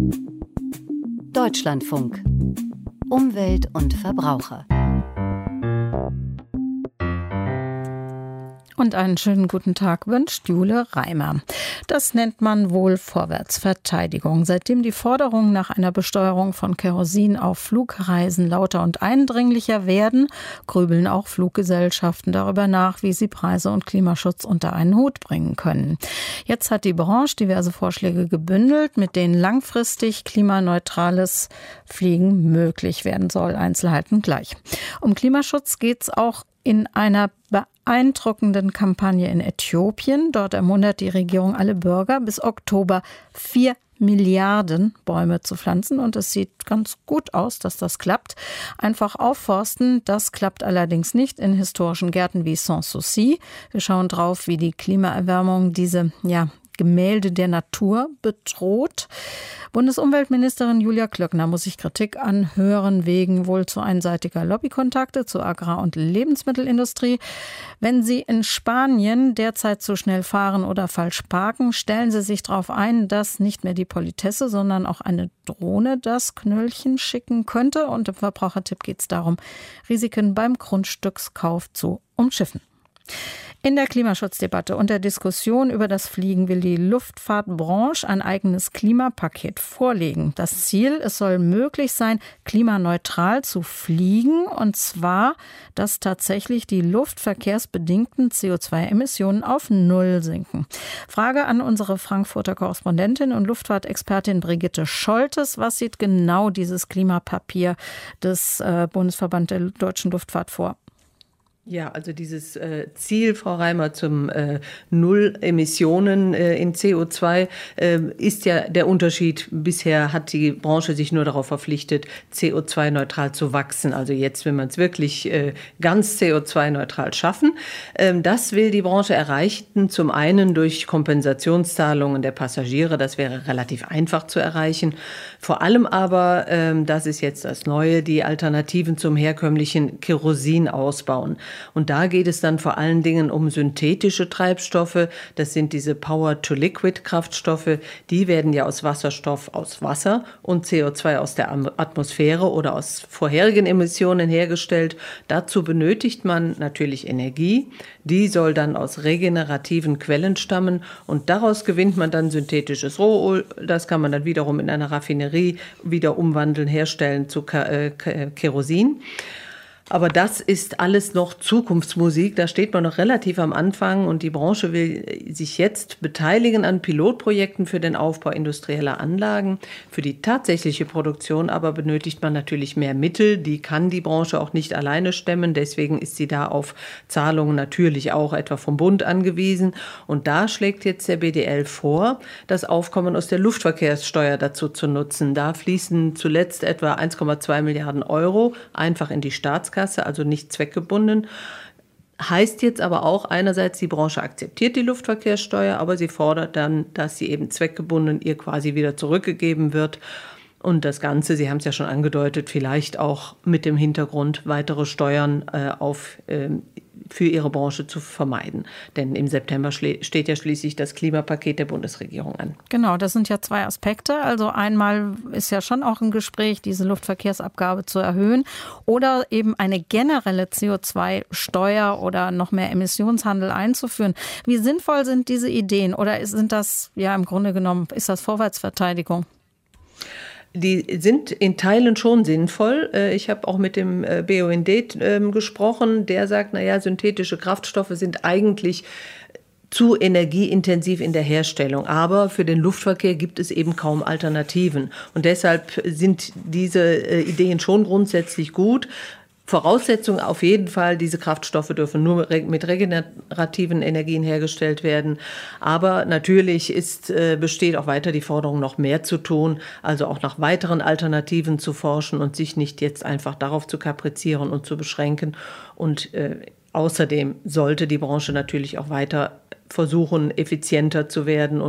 Deutschlandfunk. Umwelt und Verbraucher. Und einen schönen guten Tag wünscht Jule Reimer. Das nennt man wohl Vorwärtsverteidigung. Seitdem die Forderungen nach einer Besteuerung von Kerosin auf Flugreisen lauter und eindringlicher werden, grübeln auch Fluggesellschaften darüber nach, wie sie Preise und Klimaschutz unter einen Hut bringen können. Jetzt hat die Branche diverse Vorschläge gebündelt, mit denen langfristig klimaneutrales Fliegen möglich werden soll. Einzelheiten gleich. Um Klimaschutz geht es auch in einer beeindruckenden Kampagne in Äthiopien. Dort ermuntert die Regierung alle Bürger, bis Oktober 4 Milliarden Bäume zu pflanzen. Und es sieht ganz gut aus, dass das klappt. Einfach aufforsten, das klappt allerdings nicht in historischen Gärten wie Sanssouci. Wir schauen drauf, wie die Klimaerwärmung diese Gemälde der Natur bedroht. Bundesumweltministerin Julia Klöckner muss sich Kritik anhören wegen wohl zu einseitiger Lobbykontakte zur Agrar- und Lebensmittelindustrie. Wenn Sie in Spanien derzeit zu schnell fahren oder falsch parken, stellen Sie sich darauf ein, dass nicht mehr die Politesse, sondern auch eine Drohne das Knöllchen schicken könnte. Und im Verbrauchertipp geht es darum, Risiken beim Grundstückskauf zu umschiffen. In der Klimaschutzdebatte und der Diskussion über das Fliegen will die Luftfahrtbranche ein eigenes Klimapaket vorlegen. Das Ziel, es soll möglich sein, klimaneutral zu fliegen, und zwar, dass tatsächlich die luftverkehrsbedingten CO2-Emissionen auf Null sinken. Frage an unsere Frankfurter Korrespondentin und Luftfahrtexpertin Brigitte Scholtes. Was sieht genau dieses Klimapapier des Bundesverband der deutschen Luftfahrt vor? Ja, also dieses Ziel, Frau Reimer, zum Null Emissionen in CO2 ist ja der Unterschied. Bisher hat die Branche sich nur darauf verpflichtet, CO2-neutral zu wachsen. Also jetzt will man es wirklich ganz CO2-neutral schaffen. Das will die Branche erreichen, zum einen durch Kompensationszahlungen der Passagiere. Das wäre relativ einfach zu erreichen. Vor allem aber, das ist jetzt das Neue, die Alternativen zum herkömmlichen Kerosin ausbauen. Und da geht es dann vor allen Dingen um synthetische Treibstoffe. Das sind diese Power-to-Liquid-Kraftstoffe. Die werden ja aus Wasserstoff aus Wasser und CO2 aus der Atmosphäre oder aus vorherigen Emissionen hergestellt. Dazu benötigt man natürlich Energie. Die soll dann aus regenerativen Quellen stammen. Und daraus gewinnt man dann synthetisches Rohöl. Das kann man dann wiederum in einer Raffinerie wieder umwandeln, herstellen zu Kerosin. Aber das ist alles noch Zukunftsmusik. Da steht man noch relativ am Anfang, und die Branche will sich jetzt beteiligen an Pilotprojekten für den Aufbau industrieller Anlagen. Für die tatsächliche Produktion aber benötigt man natürlich mehr Mittel. Die kann die Branche auch nicht alleine stemmen. Deswegen ist sie da auf Zahlungen natürlich auch etwa vom Bund angewiesen. Und da schlägt jetzt der BDL vor, das Aufkommen aus der Luftverkehrssteuer dazu zu nutzen. Da fließen zuletzt etwa 1,2 Milliarden Euro einfach in die Staatskasse, also nicht zweckgebunden. Heißt jetzt aber auch einerseits, die Branche akzeptiert die Luftverkehrssteuer, aber sie fordert dann, dass sie eben zweckgebunden ihr quasi wieder zurückgegeben wird. Und das Ganze, Sie haben es ja schon angedeutet, vielleicht auch mit dem Hintergrund, weitere Steuern für Ihre Branche zu vermeiden. Denn im September steht ja schließlich das Klimapaket der Bundesregierung an. Genau, das sind ja zwei Aspekte. Also einmal ist ja schon auch im Gespräch, diese Luftverkehrsabgabe zu erhöhen oder eben eine generelle CO2-Steuer oder noch mehr Emissionshandel einzuführen. Wie sinnvoll sind diese Ideen, oder sind das, ja, im Grunde genommen, ist das Vorwärtsverteidigung? Die sind in Teilen schon sinnvoll. Ich habe auch mit dem BUND gesprochen. Der sagt, synthetische Kraftstoffe sind eigentlich zu energieintensiv in der Herstellung. Aber für den Luftverkehr gibt es eben kaum Alternativen. Und deshalb sind diese Ideen schon grundsätzlich gut. Voraussetzung auf jeden Fall, diese Kraftstoffe dürfen nur mit regenerativen Energien hergestellt werden. Aber natürlich besteht auch weiter die Forderung, noch mehr zu tun, also auch nach weiteren Alternativen zu forschen und sich nicht jetzt einfach darauf zu kaprizieren und zu beschränken. Und außerdem sollte die Branche natürlich auch weiter versuchen, effizienter zu werden und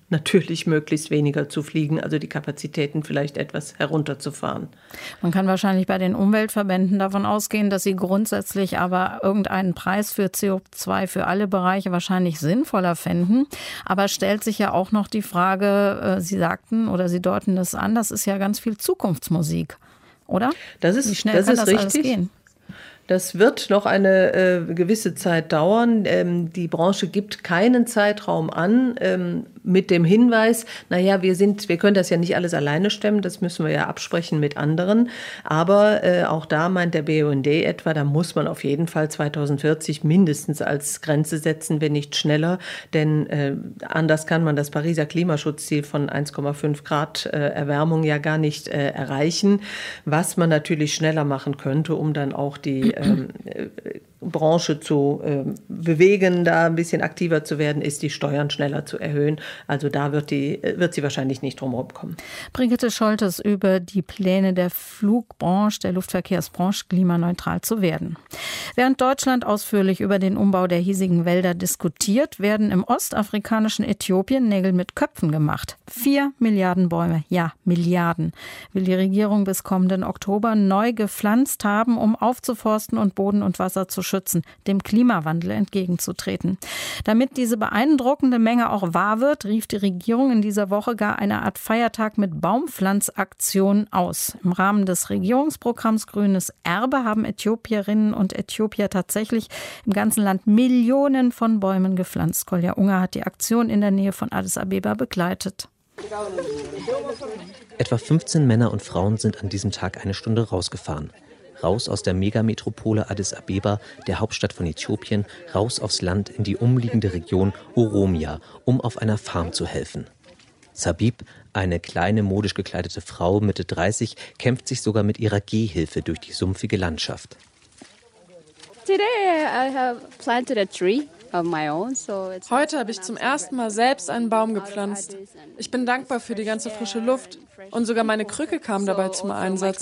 natürlich möglichst weniger zu fliegen, also die Kapazitäten vielleicht etwas herunterzufahren. Man kann wahrscheinlich bei den Umweltverbänden davon ausgehen, dass sie grundsätzlich aber irgendeinen Preis für CO2 für alle Bereiche wahrscheinlich sinnvoller fänden. Aber stellt sich ja auch noch die Frage, Sie sagten oder Sie deuten das an, das ist ja ganz viel Zukunftsmusik, oder? Wie schnell kann das alles gehen? Das wird noch eine gewisse Zeit dauern. Die Branche gibt keinen Zeitraum an, mit dem Hinweis, naja, wir können das ja nicht alles alleine stemmen, das müssen wir ja absprechen mit anderen. Aber auch da meint der BUND etwa, da muss man auf jeden Fall 2040 mindestens als Grenze setzen, wenn nicht schneller. Denn anders kann man das Pariser Klimaschutzziel von 1,5 Grad Erwärmung ja gar nicht erreichen. Was man natürlich schneller machen könnte, um dann auch die Branche zu bewegen, da ein bisschen aktiver zu werden, ist die Steuern schneller zu erhöhen. Also da wird sie wahrscheinlich nicht drum herum kommen. Brigitte Scholtes über die Pläne der Flugbranche, der Luftverkehrsbranche, klimaneutral zu werden. Während Deutschland ausführlich über den Umbau der hiesigen Wälder diskutiert, werden im ostafrikanischen Äthiopien Nägel mit Köpfen gemacht. 4 Milliarden Bäume, ja, Milliarden, will die Regierung bis kommenden Oktober neu gepflanzt haben, um aufzuforsten und Boden und Wasser zu schützen, dem Klimawandel entgegenzutreten. Damit diese beeindruckende Menge auch wahr wird, rief die Regierung in dieser Woche gar eine Art Feiertag mit Baumpflanzaktion aus. Im Rahmen des Regierungsprogramms Grünes Erbe haben Äthiopierinnen und Äthiopier tatsächlich im ganzen Land Millionen von Bäumen gepflanzt. Kolja Unger hat die Aktion in der Nähe von Addis Abeba begleitet. Etwa 15 Männer und Frauen sind an diesem Tag eine Stunde rausgefahren. Raus aus der Megametropole Addis Abeba, der Hauptstadt von Äthiopien, raus aufs Land in die umliegende Region Oromia, um auf einer Farm zu helfen. Sabib, eine kleine, modisch gekleidete Frau, Mitte 30, kämpft sich sogar mit ihrer Gehhilfe durch die sumpfige Landschaft. Today I have planted a tree. Heute habe ich zum ersten Mal selbst einen Baum gepflanzt. Ich bin dankbar für die ganze frische Luft. Und sogar meine Krücke kam dabei zum Einsatz.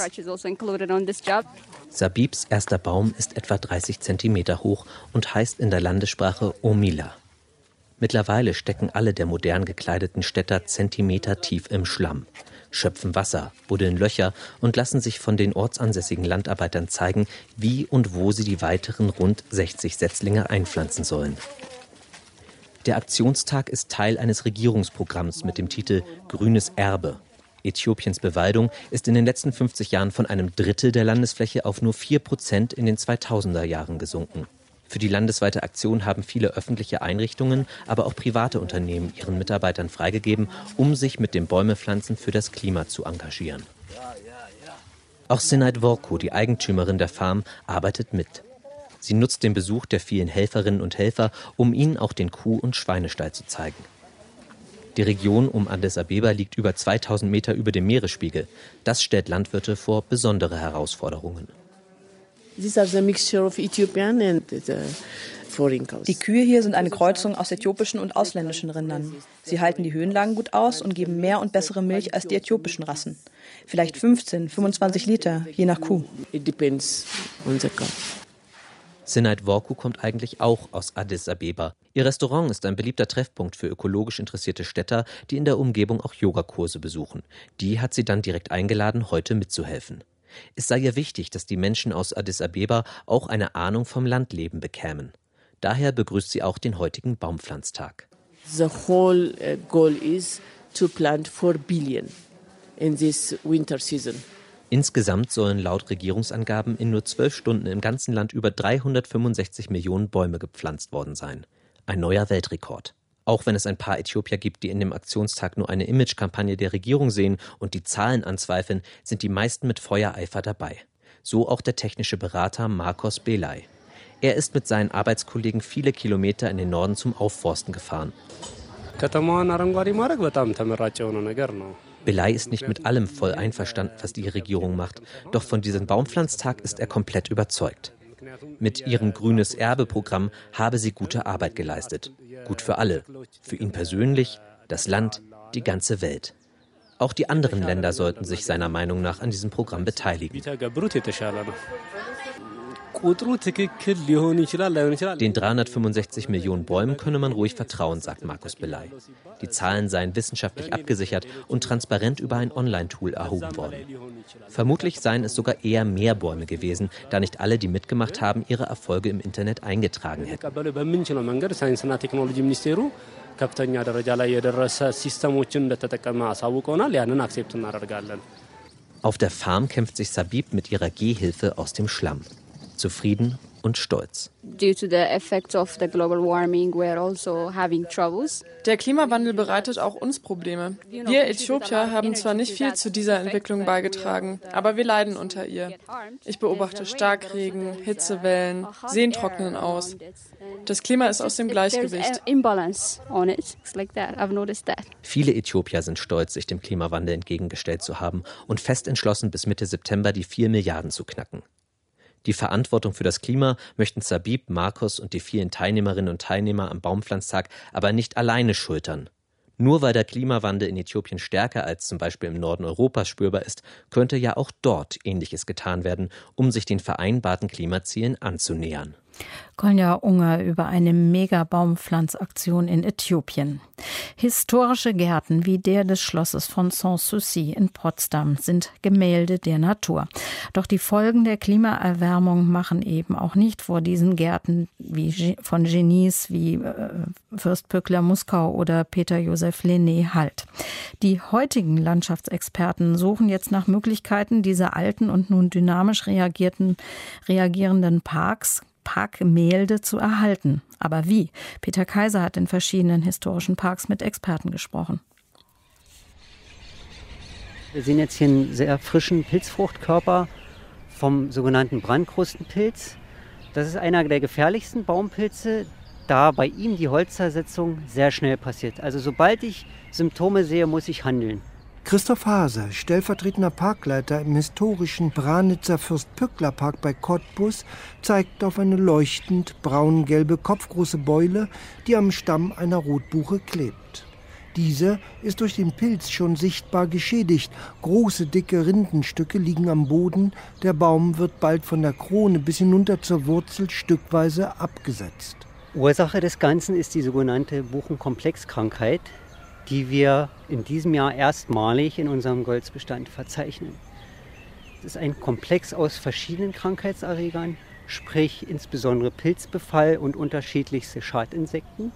Sabibs erster Baum ist etwa 30 Zentimeter hoch und heißt in der Landessprache Omila. Mittlerweile stecken alle der modern gekleideten Städter Zentimeter tief im Schlamm, schöpfen Wasser, buddeln Löcher und lassen sich von den ortsansässigen Landarbeitern zeigen, wie und wo sie die weiteren rund 60 Setzlinge einpflanzen sollen. Der Aktionstag ist Teil eines Regierungsprogramms mit dem Titel Grünes Erbe. Äthiopiens Bewaldung ist in den letzten 50 Jahren von einem Drittel der Landesfläche auf nur 4% in den 2000er Jahren gesunken. Für die landesweite Aktion haben viele öffentliche Einrichtungen, aber auch private Unternehmen ihren Mitarbeitern freigegeben, um sich mit dem Bäumepflanzen für das Klima zu engagieren. Auch Sinead Worku, die Eigentümerin der Farm, arbeitet mit. Sie nutzt den Besuch der vielen Helferinnen und Helfer, um ihnen auch den Kuh- und Schweinestall zu zeigen. Die Region um Addis Abeba liegt über 2000 Meter über dem Meeresspiegel. Das stellt Landwirte vor besondere Herausforderungen. Die Kühe hier sind eine Kreuzung aus äthiopischen und ausländischen Rindern. Sie halten die Höhenlagen gut aus und geben mehr und bessere Milch als die äthiopischen Rassen. Vielleicht 15, 25 Liter, je nach Kuh. Sinead Worku kommt eigentlich auch aus Addis Abeba. Ihr Restaurant ist ein beliebter Treffpunkt für ökologisch interessierte Städter, die in der Umgebung auch Yogakurse besuchen. Die hat sie dann direkt eingeladen, heute mitzuhelfen. Es sei ihr wichtig, dass die Menschen aus Addis Abeba auch eine Ahnung vom Landleben bekämen. Daher begrüßt sie auch den heutigen Baumpflanztag. The whole goal is to plant 4 billion in this winter season. Insgesamt sollen laut Regierungsangaben in nur 12 Stunden im ganzen Land über 365 Millionen Bäume gepflanzt worden sein. Ein neuer Weltrekord. Auch wenn es ein paar Äthiopier gibt, die in dem Aktionstag nur eine Imagekampagne der Regierung sehen und die Zahlen anzweifeln, sind die meisten mit Feuereifer dabei. So auch der technische Berater Marcos Belay. Er ist mit seinen Arbeitskollegen viele Kilometer in den Norden zum Aufforsten gefahren. Belay ist nicht mit allem voll einverstanden, was die Regierung macht. Doch von diesem Baumpflanztag ist er komplett überzeugt. Mit ihrem Grünes Erbe-Programm habe sie gute Arbeit geleistet. Gut für alle. Für ihn persönlich, das Land, die ganze Welt. Auch die anderen Länder sollten sich seiner Meinung nach an diesem Programm beteiligen. Den 365 Millionen Bäumen könne man ruhig vertrauen, sagt Markus Belay. Die Zahlen seien wissenschaftlich abgesichert und transparent über ein Online-Tool erhoben worden. Vermutlich seien es sogar eher mehr Bäume gewesen, da nicht alle, die mitgemacht haben, ihre Erfolge im Internet eingetragen hätten. ከፍተኛ ደረጃ ላይ የደረሰ ሲስተሞችን እንደተጠቀመ አሳውቀውናል። ያንን አክሴፕት እናደርጋለን። Auf der Farm kämpft sich Sabib mit ihrer Gehhilfe aus dem Schlamm. Zufrieden und stolz. Der Klimawandel bereitet auch uns Probleme. Wir Äthiopier haben zwar nicht viel zu dieser Entwicklung beigetragen, aber wir leiden unter ihr. Ich beobachte Starkregen, Hitzewellen, Seen trocknen aus. Das Klima ist aus dem Gleichgewicht. Viele Äthiopier sind stolz, sich dem Klimawandel entgegengestellt zu haben und fest entschlossen, bis Mitte September die 4 Milliarden zu knacken. Die Verantwortung für das Klima möchten Sabib, Markus und die vielen Teilnehmerinnen und Teilnehmer am Baumpflanztag aber nicht alleine schultern. Nur weil der Klimawandel in Äthiopien stärker als zum Beispiel im Norden Europas spürbar ist, könnte ja auch dort Ähnliches getan werden, um sich den vereinbarten Klimazielen anzunähern. Kolja Unger über eine Mega-Baumpflanzaktion in Äthiopien. Historische Gärten wie der des Schlosses von Sanssouci in Potsdam sind Gemälde der Natur. Doch die Folgen der Klimaerwärmung machen eben auch nicht vor diesen Gärten von Genies wie Fürst Pückler-Muskau oder Peter Joseph Lenné Halt. Die heutigen Landschaftsexperten suchen jetzt nach Möglichkeiten, diese alten und nun dynamisch reagierenden Parkgemälde zu erhalten. Aber wie? Peter Kaiser hat in verschiedenen historischen Parks mit Experten gesprochen. Wir sehen jetzt hier einen sehr frischen Pilzfruchtkörper vom sogenannten Brandkrustenpilz. Das ist einer der gefährlichsten Baumpilze, da bei ihm die Holzzersetzung sehr schnell passiert. Also sobald ich Symptome sehe, muss ich handeln. Christoph Hase, stellvertretender Parkleiter im historischen Branitzer Fürst-Pückler-Park bei Cottbus, zeigt auf eine leuchtend braun-gelbe kopfgroße Beule, die am Stamm einer Rotbuche klebt. Diese ist durch den Pilz schon sichtbar geschädigt. Große, dicke Rindenstücke liegen am Boden. Der Baum wird bald von der Krone bis hinunter zur Wurzel stückweise abgesetzt. Ursache des Ganzen ist die sogenannte Buchenkomplexkrankheit, die wir in diesem Jahr erstmalig in unserem Goldsbestand verzeichnen. Es ist ein Komplex aus verschiedenen Krankheitserregern, sprich insbesondere Pilzbefall und unterschiedlichste Schadinsekten.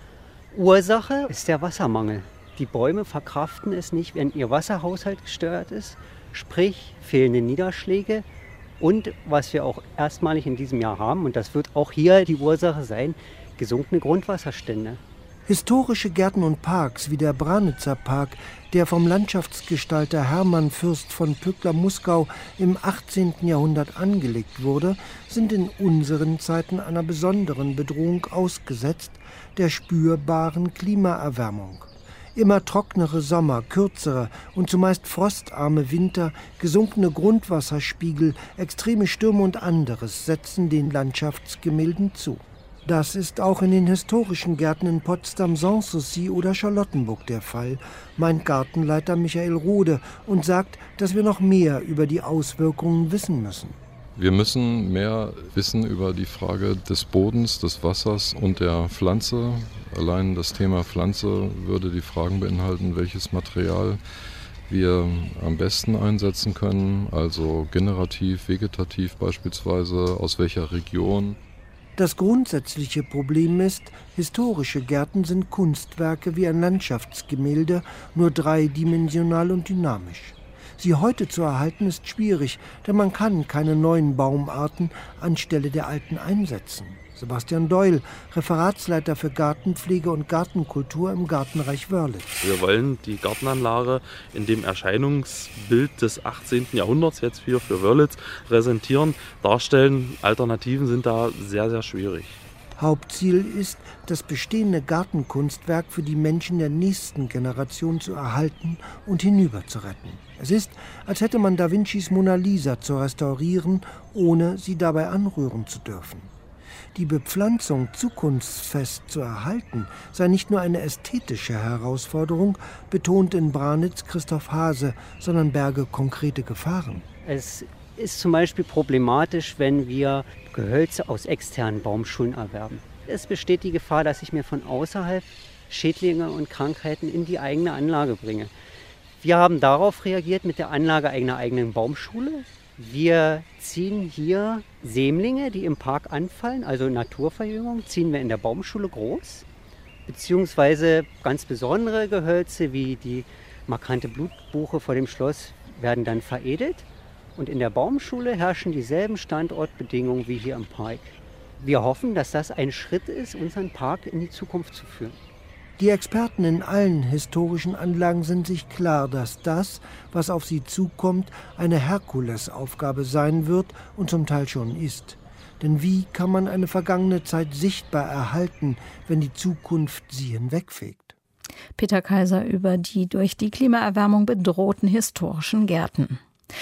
Ursache ist der Wassermangel. Die Bäume verkraften es nicht, wenn ihr Wasserhaushalt gestört ist, sprich fehlende Niederschläge. Und was wir auch erstmalig in diesem Jahr haben, und das wird auch hier die Ursache sein, gesunkene Grundwasserstände. Historische Gärten und Parks wie der Branitzer Park, der vom Landschaftsgestalter Hermann Fürst von Pückler-Muskau im 18. Jahrhundert angelegt wurde, sind in unseren Zeiten einer besonderen Bedrohung ausgesetzt, der spürbaren Klimaerwärmung. Immer trockenere Sommer, kürzere und zumeist frostarme Winter, gesunkene Grundwasserspiegel, extreme Stürme und anderes setzen den Landschaftsgemälden zu. Das ist auch in den historischen Gärten in Potsdam, Sanssouci oder Charlottenburg der Fall, meint Gartenleiter Michael Rode und sagt, dass wir noch mehr über die Auswirkungen wissen müssen. Wir müssen mehr wissen über die Frage des Bodens, des Wassers und der Pflanze. Allein das Thema Pflanze würde die Fragen beinhalten, welches Material wir am besten einsetzen können, also generativ, vegetativ beispielsweise, aus welcher Region. Das grundsätzliche Problem ist, historische Gärten sind Kunstwerke wie ein Landschaftsgemälde, nur dreidimensional und dynamisch. Sie heute zu erhalten ist schwierig, denn man kann keine neuen Baumarten anstelle der alten einsetzen. Sebastian Deul, Referatsleiter für Gartenpflege und Gartenkultur im Gartenreich Wörlitz. Wir wollen die Gartenanlage in dem Erscheinungsbild des 18. Jahrhunderts jetzt hier für Wörlitz präsentieren, darstellen. Alternativen sind da sehr, sehr schwierig. Hauptziel ist, das bestehende Gartenkunstwerk für die Menschen der nächsten Generation zu erhalten und hinüber zu retten. Es ist, als hätte man Da Vincis Mona Lisa zu restaurieren, ohne sie dabei anrühren zu dürfen. Die Bepflanzung zukunftsfest zu erhalten, sei nicht nur eine ästhetische Herausforderung, betont in Branitz Christoph Hase, sondern berge konkrete Gefahren. Es ist zum Beispiel problematisch, wenn wir Gehölze aus externen Baumschulen erwerben. Es besteht die Gefahr, dass ich mir von außerhalb Schädlinge und Krankheiten in die eigene Anlage bringe. Wir haben darauf reagiert mit der Anlage einer eigenen Baumschule. Wir ziehen hier Sämlinge, die im Park anfallen, also Naturverjüngung, ziehen wir in der Baumschule groß. Beziehungsweise ganz besondere Gehölze wie die markante Blutbuche vor dem Schloss werden dann veredelt. Und in der Baumschule herrschen dieselben Standortbedingungen wie hier im Park. Wir hoffen, dass das ein Schritt ist, unseren Park in die Zukunft zu führen. Die Experten in allen historischen Anlagen sind sich klar, dass das, was auf sie zukommt, eine Herkulesaufgabe sein wird und zum Teil schon ist. Denn wie kann man eine vergangene Zeit sichtbar erhalten, wenn die Zukunft sie hinwegfegt? Peter Kaiser über die durch die Klimaerwärmung bedrohten historischen Gärten.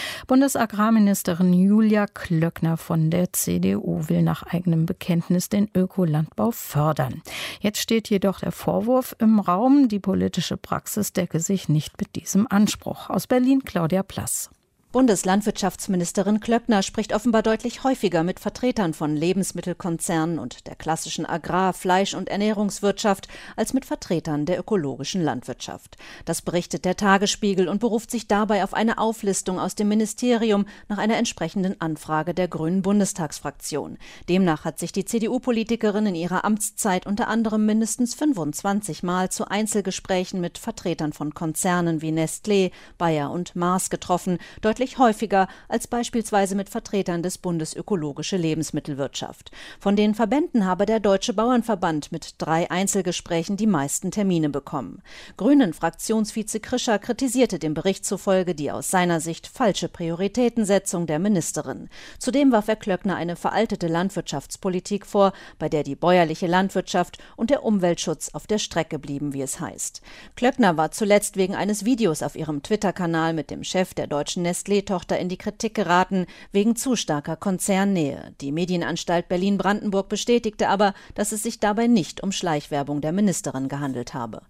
Bundesagrarministerin Julia Klöckner von der CDU will nach eigenem Bekenntnis den Ökolandbau fördern. Jetzt steht jedoch der Vorwurf im Raum, die politische Praxis decke sich nicht mit diesem Anspruch. Aus Berlin Claudia Plass. Bundeslandwirtschaftsministerin Klöckner spricht offenbar deutlich häufiger mit Vertretern von Lebensmittelkonzernen und der klassischen Agrar-, Fleisch- und Ernährungswirtschaft als mit Vertretern der ökologischen Landwirtschaft. Das berichtet der Tagesspiegel und beruft sich dabei auf eine Auflistung aus dem Ministerium nach einer entsprechenden Anfrage der Grünen Bundestagsfraktion. Demnach hat sich die CDU-Politikerin in ihrer Amtszeit unter anderem mindestens 25 Mal zu Einzelgesprächen mit Vertretern von Konzernen wie Nestlé, Bayer und Mars getroffen, deutlich häufiger als beispielsweise mit Vertretern des Bundes Ökologische Lebensmittelwirtschaft. Von den Verbänden habe der Deutsche Bauernverband mit 3 Einzelgesprächen die meisten Termine bekommen. Grünen-Fraktionsvize Krischer kritisierte dem Bericht zufolge die aus seiner Sicht falsche Prioritätensetzung der Ministerin. Zudem warf er Klöckner eine veraltete Landwirtschaftspolitik vor, bei der die bäuerliche Landwirtschaft und der Umweltschutz auf der Strecke blieben, wie es heißt. Klöckner war zuletzt wegen eines Videos auf ihrem Twitter-Kanal mit dem Chef der deutschen Nestlé-Tochter in die Kritik geraten, wegen zu starker Konzernnähe. Die Medienanstalt Berlin-Brandenburg bestätigte aber, dass es sich dabei nicht um Schleichwerbung der Ministerin gehandelt habe.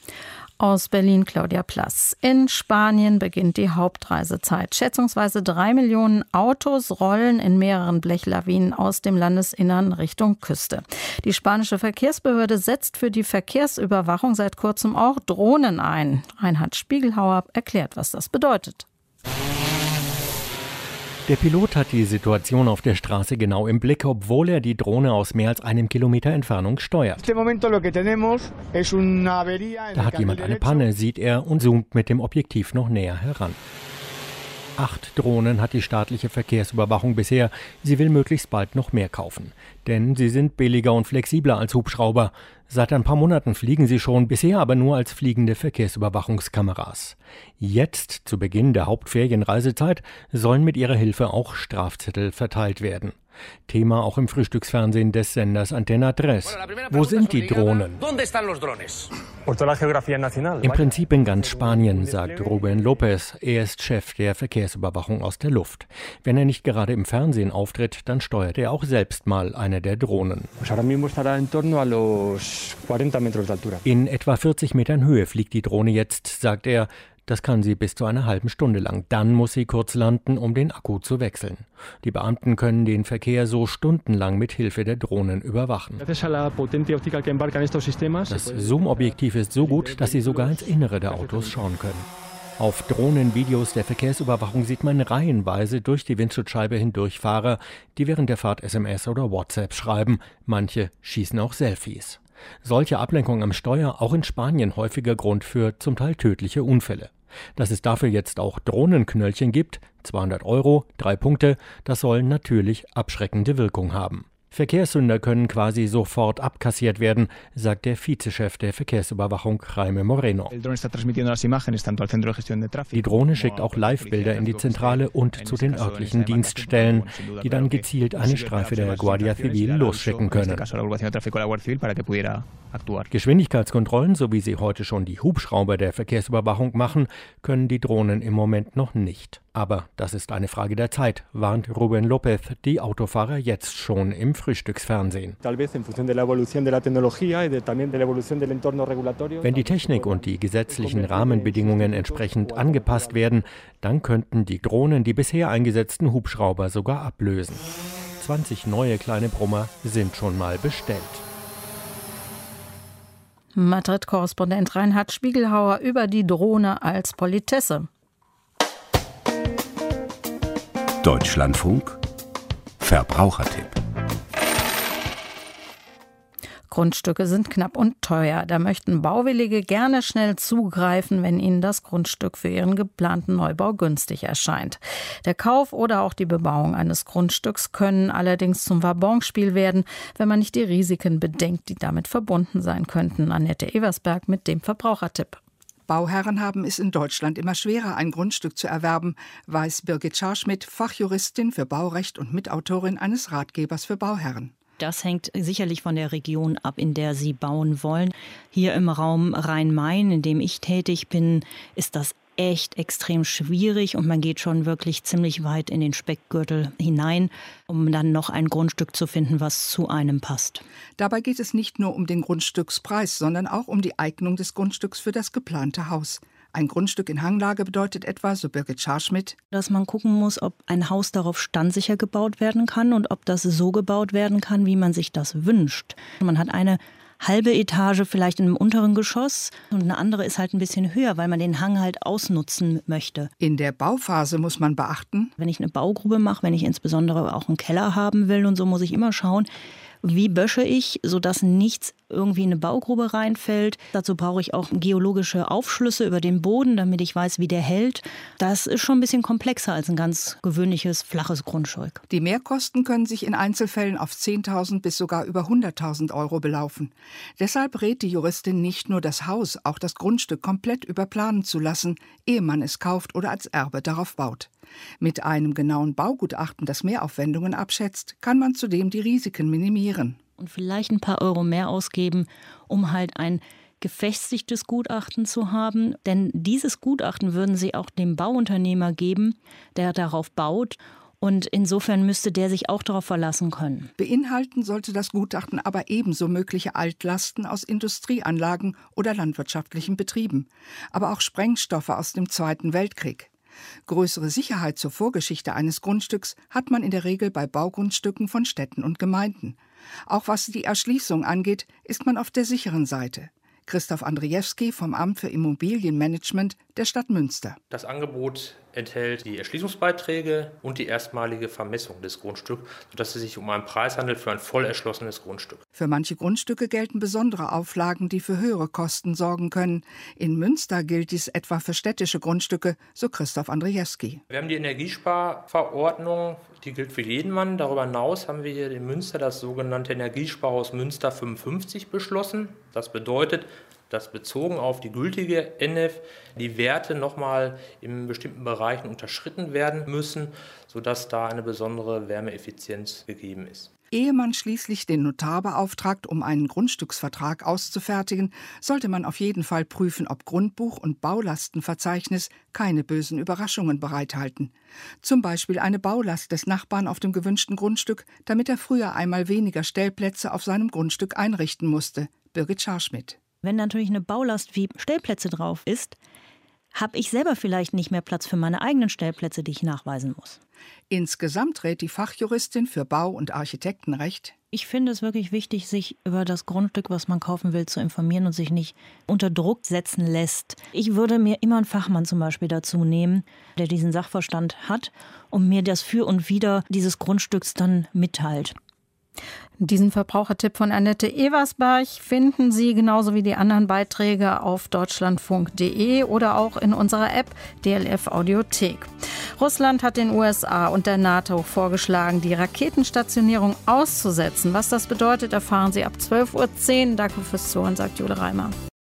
Aus Berlin Claudia Plass. In Spanien beginnt die Hauptreisezeit. Schätzungsweise 3 Millionen Autos rollen in mehreren Blechlawinen aus dem Landesinnern Richtung Küste. Die spanische Verkehrsbehörde setzt für die Verkehrsüberwachung seit kurzem auch Drohnen ein. Reinhard Spiegelhauer erklärt, was das bedeutet. Der Pilot hat die Situation auf der Straße genau im Blick, obwohl er die Drohne aus mehr als 1 Kilometer Entfernung steuert. Da hat jemand eine Panne, sieht er und zoomt mit dem Objektiv noch näher heran. 8 Drohnen hat die staatliche Verkehrsüberwachung bisher. Sie will möglichst bald noch mehr kaufen. Denn sie sind billiger und flexibler als Hubschrauber. Seit ein paar Monaten fliegen sie schon, bisher aber nur als fliegende Verkehrsüberwachungskameras. Jetzt, zu Beginn der Hauptferienreisezeit, sollen mit ihrer Hilfe auch Strafzettel verteilt werden. Thema auch im Frühstücksfernsehen des Senders Antena 3. Wo sind die Drohnen? Im Prinzip in ganz Spanien, sagt Rubén López. Er ist Chef der Verkehrsüberwachung aus der Luft. Wenn er nicht gerade im Fernsehen auftritt, dann steuert er auch selbst mal eine der Drohnen. In etwa 40 Metern Höhe fliegt die Drohne jetzt, sagt er. Das kann sie bis zu einer halben Stunde lang. Dann muss sie kurz landen, um den Akku zu wechseln. Die Beamten können den Verkehr so stundenlang mit Hilfe der Drohnen überwachen. Das Zoom-Objektiv ist so gut, dass sie sogar ins Innere der Autos schauen können. Auf Drohnenvideos der Verkehrsüberwachung sieht man reihenweise durch die Windschutzscheibe hindurch Fahrer, die während der Fahrt SMS oder WhatsApp schreiben. Manche schießen auch Selfies. Solche Ablenkung am Steuer auch in Spanien häufiger Grund für zum Teil tödliche Unfälle. Dass es dafür jetzt auch Drohnenknöllchen gibt, 200 €, 3 Punkte, das soll natürlich abschreckende Wirkung haben. Verkehrssünder können quasi sofort abkassiert werden, sagt der Vizechef der Verkehrsüberwachung Jaime Moreno. Die Drohne schickt auch Live-Bilder in die Zentrale und zu den örtlichen Dienststellen, die dann gezielt eine Streife der Guardia Civil losschicken können. Geschwindigkeitskontrollen, so wie sie heute schon die Hubschrauber der Verkehrsüberwachung machen, können die Drohnen im Moment noch nicht. Aber das ist eine Frage der Zeit, warnt Rubén López die Autofahrer jetzt schon im Frühstücksfernsehen. Wenn die Technik und die gesetzlichen Rahmenbedingungen entsprechend angepasst werden, dann könnten die Drohnen die bisher eingesetzten Hubschrauber sogar ablösen. 20 neue kleine Brummer sind schon mal bestellt. Madrid-Korrespondent Reinhard Spiegelhauer über die Drohne als Politesse. Deutschlandfunk Verbrauchertipp. Grundstücke sind knapp und teuer. Da möchten Bauwillige gerne schnell zugreifen, wenn ihnen das Grundstück für ihren geplanten Neubau günstig erscheint. Der Kauf oder auch die Bebauung eines Grundstücks können allerdings zum Wabonspiel werden, wenn man nicht die Risiken bedenkt, die damit verbunden sein könnten. Annette Eversberg mit dem Verbrauchertipp. Bauherren haben es in Deutschland immer schwerer, ein Grundstück zu erwerben, weiß Birgit Scharschmidt, Fachjuristin für Baurecht und Mitautorin eines Ratgebers für Bauherren. Das hängt sicherlich von der Region ab, in der Sie bauen wollen. Hier im Raum Rhein-Main, in dem ich tätig bin, ist das echt extrem schwierig und man geht schon wirklich ziemlich weit in den Speckgürtel hinein, um dann noch ein Grundstück zu finden, was zu einem passt. Dabei geht es nicht nur um den Grundstückspreis, sondern auch um die Eignung des Grundstücks für das geplante Haus. Ein Grundstück in Hanglage bedeutet etwa, so Birgit Scharschmidt, dass man gucken muss, ob ein Haus darauf standsicher gebaut werden kann und ob das so gebaut werden kann, wie man sich das wünscht. Man hat eine halbe Etage vielleicht in einem unteren Geschoss und eine andere ist halt ein bisschen höher, weil man den Hang halt ausnutzen möchte. In der Bauphase muss man beachten, wenn ich eine Baugrube mache, wenn ich insbesondere auch einen Keller haben will und so, muss ich immer schauen, wie bösche ich, sodass nichts irgendwie in eine Baugrube reinfällt. Dazu brauche ich auch geologische Aufschlüsse über den Boden, damit ich weiß, wie der hält. Das ist schon ein bisschen komplexer als ein ganz gewöhnliches, flaches Grundstück. Die Mehrkosten können sich in Einzelfällen auf 10.000 bis sogar über 100.000 Euro belaufen. Deshalb rät die Juristin nicht nur das Haus, auch das Grundstück komplett überplanen zu lassen, ehe man es kauft oder als Erbe darauf baut. Mit einem genauen Baugutachten, das Mehraufwendungen abschätzt, kann man zudem die Risiken minimieren. Und vielleicht ein paar Euro mehr ausgeben, um halt ein gefestigtes Gutachten zu haben. Denn dieses Gutachten würden Sie auch dem Bauunternehmer geben, der darauf baut. Und insofern müsste der sich auch darauf verlassen können. Beinhalten sollte das Gutachten aber ebenso mögliche Altlasten aus Industrieanlagen oder landwirtschaftlichen Betrieben, aber auch Sprengstoffe aus dem Zweiten Weltkrieg. Größere Sicherheit zur Vorgeschichte eines Grundstücks hat man in der Regel bei Baugrundstücken von Städten und Gemeinden. Auch was die Erschließung angeht, ist man auf der sicheren Seite. Christoph Andrzejewski vom Amt für Immobilienmanagement der Stadt Münster. Das Angebot enthält die Erschließungsbeiträge und die erstmalige Vermessung des Grundstücks, sodass es sich um einen Preis handelt für ein voll erschlossenes Grundstück. Für manche Grundstücke gelten besondere Auflagen, die für höhere Kosten sorgen können. In Münster gilt dies etwa für städtische Grundstücke, so Christoph Andrzejewski. Wir haben die Energiesparverordnung, die gilt für jeden Mann. Darüber hinaus haben wir hier in Münster das sogenannte Energiesparhaus Münster 55 beschlossen. Das bedeutet, dass bezogen auf die gültige NF die Werte nochmal in bestimmten Bereichen unterschritten werden müssen, sodass da eine besondere Wärmeeffizienz gegeben ist. Ehe man schließlich den Notar beauftragt, um einen Grundstücksvertrag auszufertigen, sollte man auf jeden Fall prüfen, ob Grundbuch und Baulastenverzeichnis keine bösen Überraschungen bereithalten. Zum Beispiel eine Baulast des Nachbarn auf dem gewünschten Grundstück, damit er früher einmal weniger Stellplätze auf seinem Grundstück einrichten musste. Birgit Scharschmidt. Wenn natürlich eine Baulast wie Stellplätze drauf ist, habe ich selber vielleicht nicht mehr Platz für meine eigenen Stellplätze, die ich nachweisen muss. Insgesamt rät die Fachjuristin für Bau- und Architektenrecht: Ich finde es wirklich wichtig, sich über das Grundstück, was man kaufen will, zu informieren und sich nicht unter Druck setzen lässt. Ich würde mir immer einen Fachmann zum Beispiel dazu nehmen, der diesen Sachverstand hat und mir das Für und Wider dieses Grundstücks dann mitteilt. Diesen Verbrauchertipp von Annette Eversberg finden Sie genauso wie die anderen Beiträge auf deutschlandfunk.de oder auch in unserer App DLF Audiothek. Russland hat den USA und der NATO vorgeschlagen, die Raketenstationierung auszusetzen. Was das bedeutet, erfahren Sie ab 12:10 Uhr. Danke fürs Zuhören, sagt Jule Reimer.